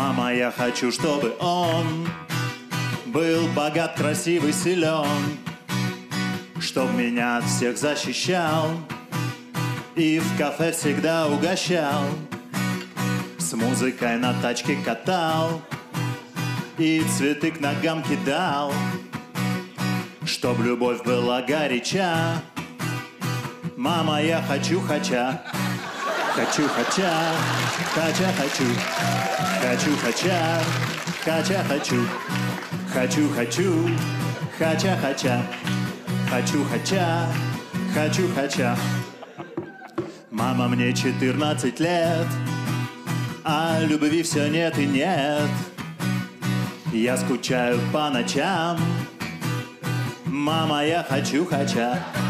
Мама, я хочу, чтобы он был богат, красивый, силен, чтоб меня от всех защищал и в кафе всегда угощал, с музыкой на тачке катал и цветы к ногам кидал, чтоб любовь была горяча. Мама, я хочу, хочу, хочу, хочу, хочу, хочу, хочу, хочу, хочу, хочу, хочу, хочу, хочу, хочу. Мама, мне 14 лет, а любви все нет и нет. Я скучаю по ночам. Мама, я хочу, хочу.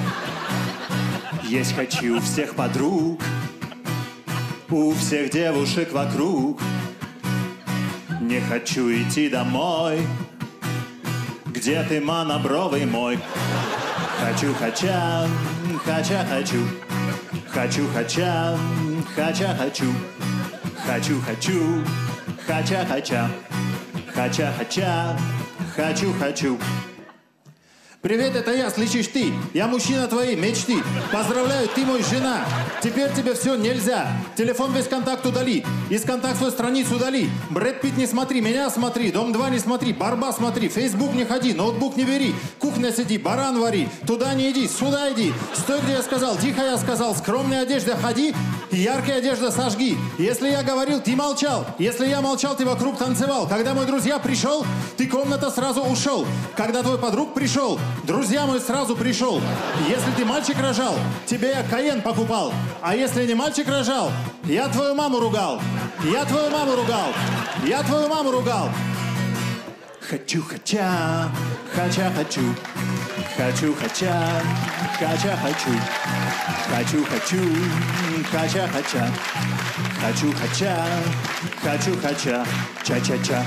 Есть хочу всех подруг, у всех девушек вокруг. Не хочу идти домой. Где ты, монобровый мой? Хочу, хочу, хочу, хочу, хочу, хочу, хочу, хочу, хочу, хочу, хочу, хочу, хочу, хочу, хочу, хочу. Привет, это я, слышишь ты? Я мужчина твоей мечты. Поздравляю, ты мой жена. Теперь тебе все нельзя. Телефон весь контакт удали. Из контактной страницы удали. Брэд Питт не смотри, меня смотри. Дом 2 не смотри, Барба смотри. Фейсбук не ходи, ноутбук не бери. Кухня сиди, баран вари. Туда не иди, сюда иди. Стой, где я сказал, тихо я сказал. Скромная одежда ходи, яркая одежда сожги. Если я говорил, ты молчал. Если я молчал, ты вокруг танцевал. Когда мой друзья пришел, ты комната сразу ушел. Когда твой подруг пришел, друзья мой сразу пришел. Если ты мальчик рожал, тебе я Каен покупал. А если не мальчик рожал, я твою маму ругал. Я твою маму ругал. Я твою маму ругал. Хочу, хочу, хочу, хочу, хочу, хочу, хочу, хочу, хочу, хочу, хочу, хочу, хочу, хочу, хочу, хочу, ча-ча-ча.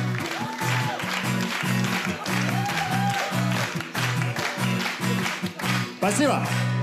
Спасибо.